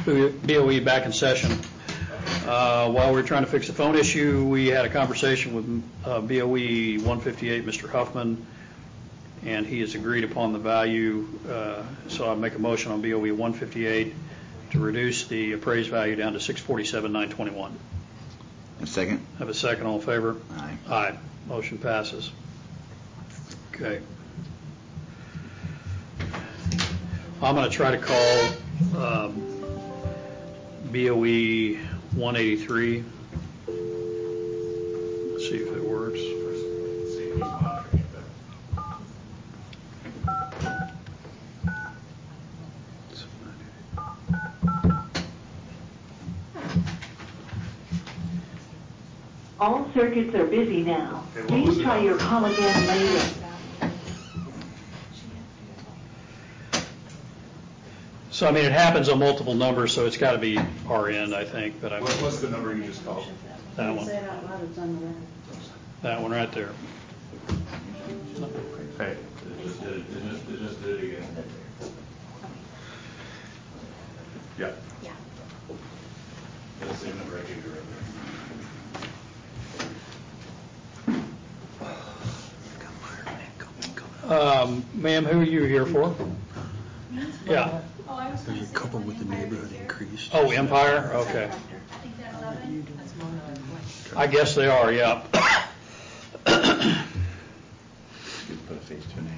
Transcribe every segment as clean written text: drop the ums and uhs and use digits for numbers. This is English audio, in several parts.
BOE back in session. While we were trying to fix the phone issue, we had a conversation with BOE 158, Mr. Huffman, and he has agreed upon the value. So I'll make a motion on BOE 158 to reduce the appraised value down to $647,921. A second. Have a second. All in favor? Aye. Aye. Motion passes. Okay. I'm going to try to call BOE 183. Let's see if it works. All circuits are busy now. Please try your call again later. So, I mean, it happens on multiple numbers, so it's got to be our end, I think. But what's the number you just called? That one. Say it out loud, it's on the record. That one right there. Hey, just did it again. Yeah. Yeah. That's the same number I gave you right there. Ma'am, who are you here for? Yeah. There's a couple with the neighborhood increased. Oh, Empire? Okay. I think they're 11. I guess they are, yeah. You put a face to a name.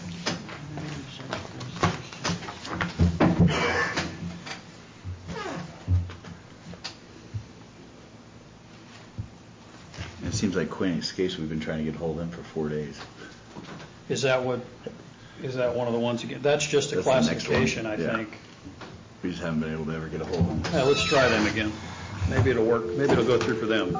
It seems like Quinn Escapes. We've been trying to get hold of him for 4 days. Is that one of the ones again? That's just a That's the next classification, one. I Yeah. think. We just haven't been able to ever get a hold of him. Let's try them again. Maybe it'll work. Maybe it'll go through for them.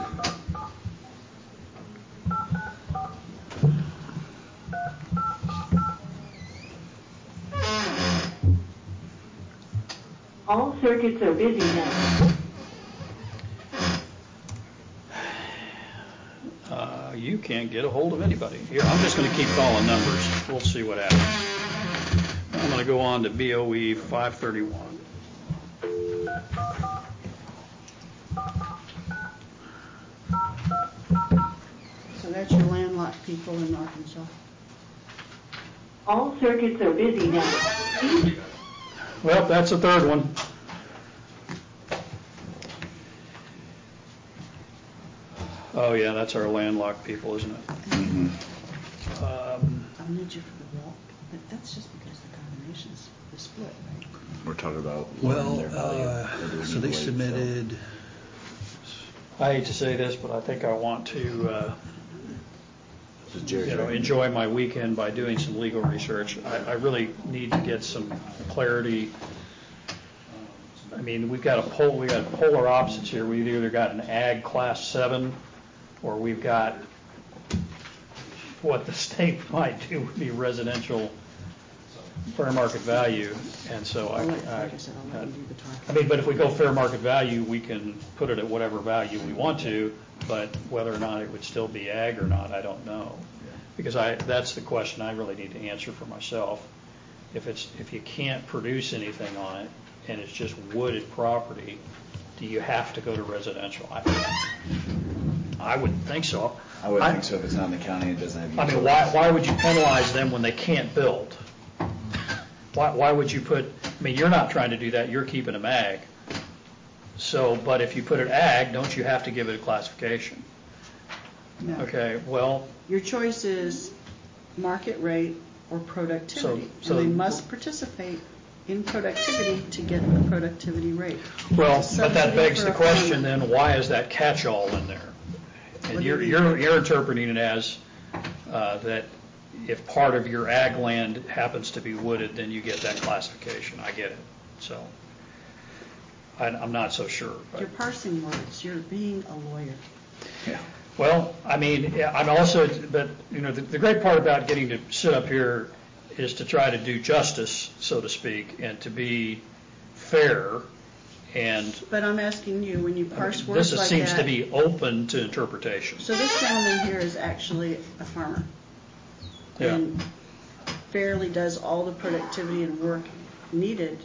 All circuits are busy now. You can't get a hold of anybody. Here, I'm just going to keep calling numbers. We'll see what happens. I'm going to go on to BOE 531. So that's your landlocked people in Arkansas. All circuits are busy now. Well, that's the third one. Oh, yeah, that's our landlocked people, isn't it? Mm-hmm. I'll need you for the vault, but that's just because the combinations are split, right? We're talking about Well, their value. so they submitted. I hate to say this, but I think I want to Jerry, enjoy my weekend by doing some legal research. I really need to get some clarity. I mean, we got polar opposites here. We've either got an ag class 7, or we've got what the state might do would be residential fair market value. And so I mean, but if we go fair market value, we can put it at whatever value we want to, but whether or not it would still be ag or not, I don't know. Because that's the question I really need to answer for myself. If you can't produce anything on it and it's just wooded property, do you have to go to residential? I wouldn't think so. I would think so. If it's not in the county, it doesn't have. I mean, why would you penalize them when they can't build? Why would you put? I mean, you're not trying to do that. You're keeping them ag. So, but if you put it ag, don't you have to give it a classification? No. Okay. Well, your choice is market rate or productivity, so and they must participate in productivity to get the productivity rate. Well, but that begs the question then: why is that catch-all in there? And you're interpreting it as that if part of your ag land happens to be wooded, then you get that classification. I get it. So I'm not so sure. You're parsing words. You're being a lawyer. Yeah. Well, I mean, I'm also, but the great part about getting to sit up here is to try to do justice, so to speak, and to be fair. But I'm asking you, when you parse words this like seems that, to be open to interpretation. So this gentleman here is actually a farmer, Yeah. and fairly does all the productivity and work needed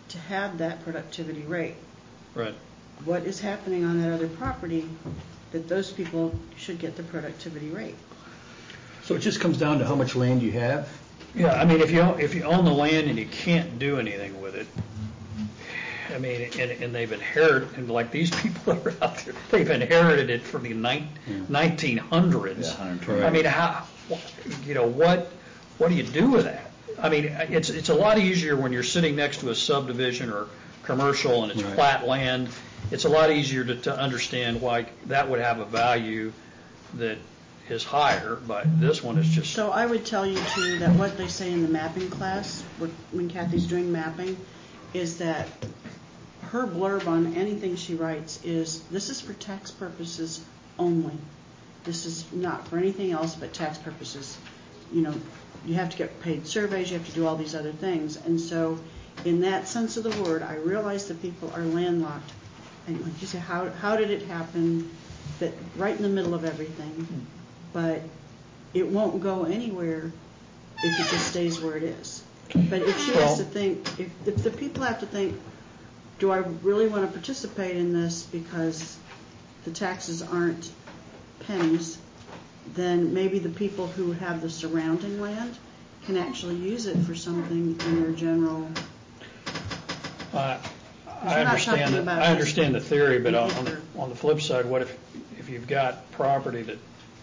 to have that productivity rate. Right. What is happening on that other property that those people should get the productivity rate? So it just comes down to how much land you have? Yeah, I mean, if you own the land and you can't do anything with it, I mean, and they've inherited, and like these people that are out there, they've inherited it from the 1900s. Yeah, 120. I mean, how, you know, what do you do with that? I mean, it's a lot easier when you're sitting next to a subdivision or commercial and it's Right. flat land. It's a lot easier to understand why that would have a value that is higher, but this one is just. So I would tell you too that what they say in the mapping class, when Kathy's doing mapping, is that her blurb on anything she writes is, this is for tax purposes only. This is not for anything else but tax purposes. You know, you have to get paid surveys, you have to do all these other things. And so in that sense of the word, I realize that people are landlocked. And like you say, how did it happen that right in the middle of everything? But it won't go anywhere if it just stays where it is. But if she has to think, if the people have to think, do I really want to participate in this because the taxes aren't pennies, then maybe the people who have the surrounding land can actually use it for something in their general. I understand the theory, but on the flip side, what if you've got property that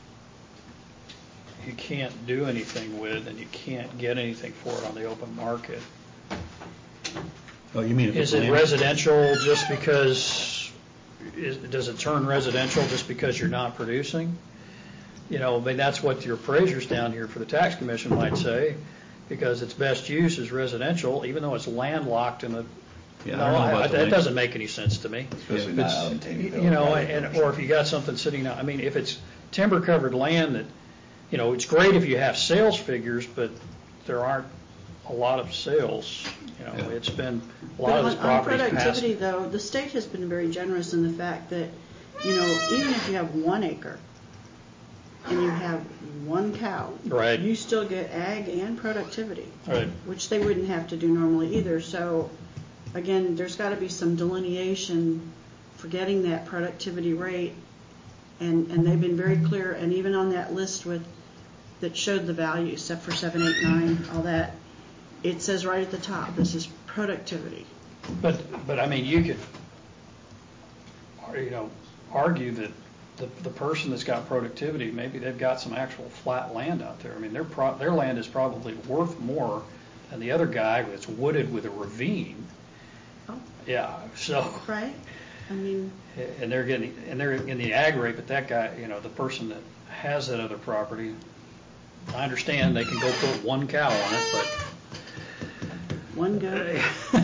you can't do anything with and you can't get anything for it on the open market? Oh, you mean if is it residential just because? Does it turn residential just because you're not producing? You know, I mean, that's what your appraisers down here for the tax commission might say, because its best use is residential, even though it's landlocked in the. Yeah, no, that doesn't make any sense to me. Especially not out in Taneyville. You know, or if you got something sitting out. I mean, if it's timber covered land that, you know, it's great if you have sales figures, but there aren't a lot of sales. You know, it's been a lot of this property. On productivity, though, the state has been very generous in the fact that, you know, even if you have 1 acre and you have 1 cow, right, you still get ag and productivity, right, which they wouldn't have to do normally either. So, again, there's got to be some delineation for getting that productivity rate, and they've been very clear. And even on that list that showed the value, except for 7, 8, 9, all that. It says right at the top, this is productivity. But I mean, you could, you know, argue that the person that's got productivity, maybe they've got some actual flat land out there. I mean, their land is probably worth more than the other guy that's wooded with a ravine. Oh. Yeah. So. Right. I mean. And they're in the ag rate, but that guy, you know, the person that has that other property, I understand they can go put 1 cow on it, but. 1 goat.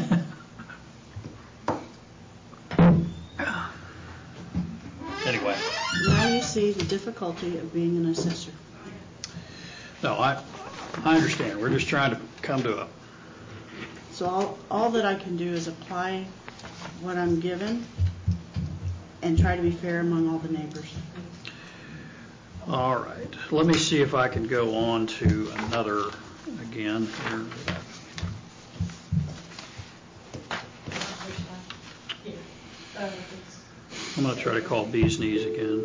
Anyway. Now you see the difficulty of being an assessor. No, I understand. We're just trying to come to a. So all that I can do is apply what I'm given and try to be fair among all the neighbors. All right. Let me see if I can go on to another again here. I'm going to try to call Bee's Knees again.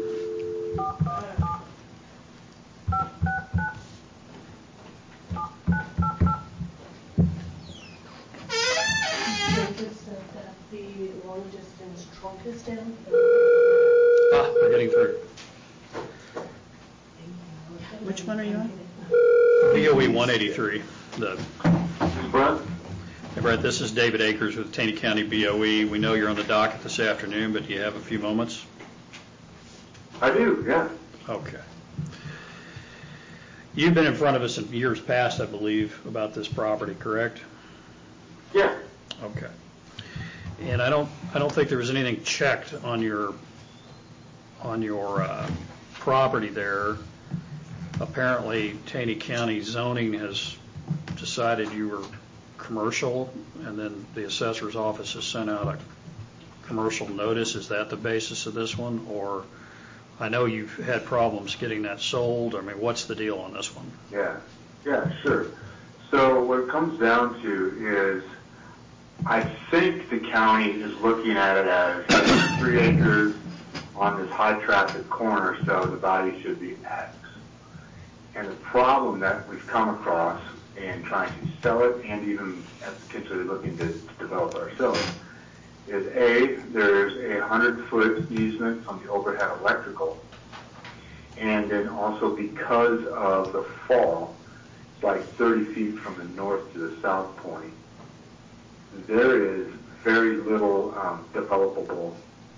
The long distance trunk is down. We're getting through. Which one are you on? BOE 183. Brett? Hey, Brett, this is David Akers with Taney County BOE. We know you're on the docket this afternoon, but do you have a few moments? I do, yeah. Okay. You've been in front of us in years past, I believe, about this property, correct? Yeah. Okay. And I don't think there was anything checked on your property there. Apparently, Taney County zoning has decided you were commercial, and then the assessor's office has sent out a commercial notice. Is that the basis of this one? Or I know you've had problems getting that sold. I mean, what's the deal on this one? Yeah, sure. So what it comes down to is I think the county is looking at it as 3 acres on this high traffic corner, so the value should be X. And the problem that we've come across in trying to sell it and even potentially looking to develop ourselves is there's a 100-foot easement from the overhead electrical, and then also because of the fall, it's like 30 feet from the north to the south point, there is very little developable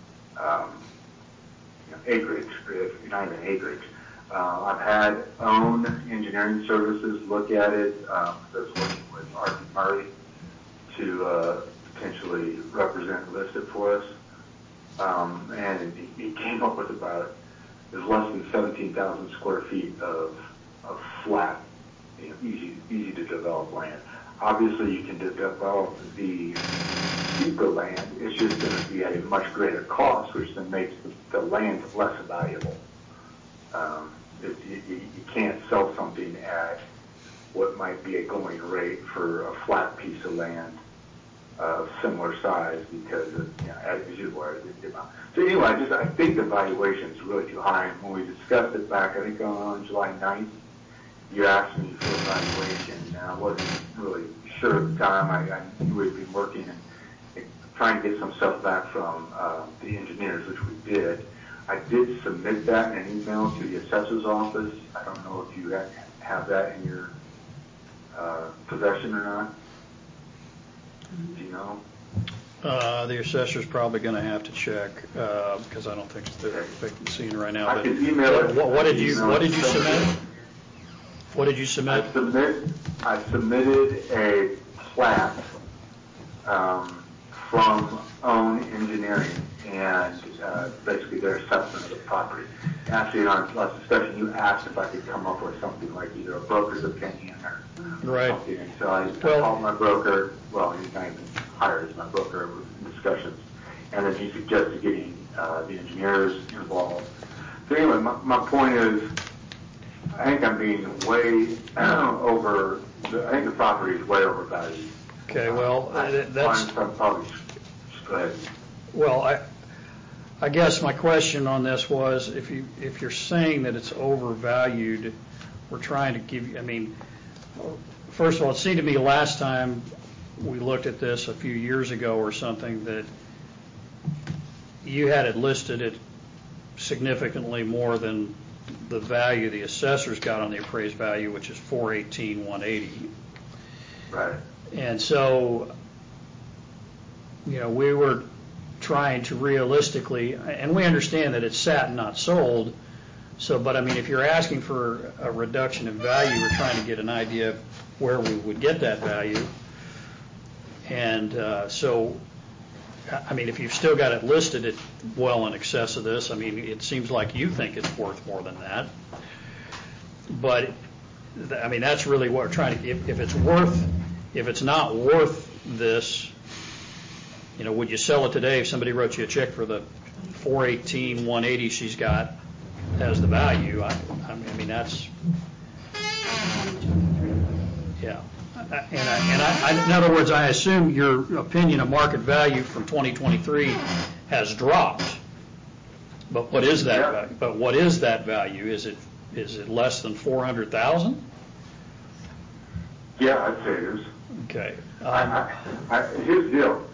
acreage, if not even acreage. I've had OWN Engineering Services look at it. I was working with Arthur Murray to potentially represent and list it for us. And he came up with there's less than 17,000 square feet of flat, easy to develop land. Obviously, you can develop the deeper land. It's just going to be at a much greater cost, which then makes the land less valuable. You can't sell something at what might be a going rate for a flat piece of land of similar size because as you were. So anyway, I think the valuation is really too high. And when we discussed it back, I think on July 9th, you asked me for a valuation, and I wasn't really sure at the time. I knew we'd been working and trying to get some stuff back from the engineers, which we did. I did submit that in an email to the assessor's office. I don't know if you have that in your possession or not. Do you know? The assessor's probably going to have to check because I don't think they're seeing right now. I But can email it. what did you submit? What did you submit? I submitted a plat from OWN Engineering and basically their assessment of the property. Actually, in our last discussion, you asked if I could come up with something like either a broker's opinion or something. And so I called my broker. Well, he's not even hired as my broker in discussions. And then he suggested getting the engineers involved. So anyway, my point is, I think I'm being way over. I think the property is way overvalued. Okay, well, that's. Probably. Go ahead. Well, I guess my question on this was, if you're saying that it's overvalued, we're trying to give you. I mean, first of all, it seemed to me last time we looked at this a few years ago or something that you had it listed at significantly more than the value the assessors got on the appraised value, which is $418,180. Right. And so, we were trying to realistically, and we understand that it's sat and not sold. So, but I mean, if you're asking for a reduction in value, we're trying to get an idea of where we would get that value. And so, I mean, if you've still got it listed at well in excess of this, I mean, it seems like you think it's worth more than that. But, I mean, that's really what we're trying to, if it's not worth this, would you sell it today if somebody wrote you a check for the $418,180 she's got as the value? I mean, that's, yeah. And in other words, I assume your opinion of market value from 2023 has dropped. But what is that? Yeah. But what is that value? Is it less than $400,000? Yeah, I'd say it is. Okay. Here's the deal.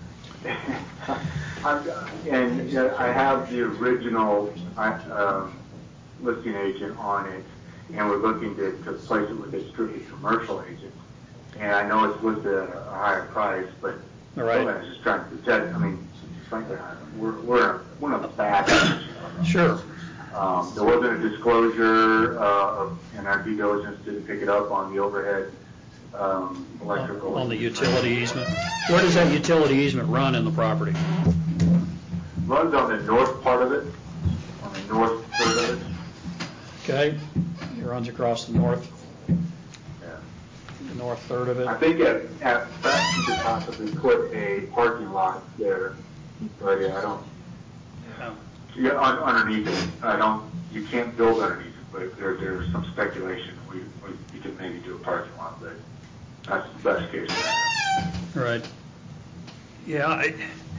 I have the original listing agent on it, and we're looking to place it with a strictly commercial agent. And I know it's listed at a higher price, but all right. I was just trying to protect. I mean, frankly, we're in a bad position. Sure. There wasn't a disclosure, and our due diligence didn't pick it up on the overhead electrical. On the utility easement. Where does that utility easement run in the property? Runs on the north part of it, on the north third of it. Okay. It runs across the north. Yeah. The north third of it. I think at best you could possibly put a parking lot there, but I don't. Yeah, underneath it. You can't build underneath it, but there's some speculation we could maybe do a parking lot, but that's the best case scenario. Right. Yeah,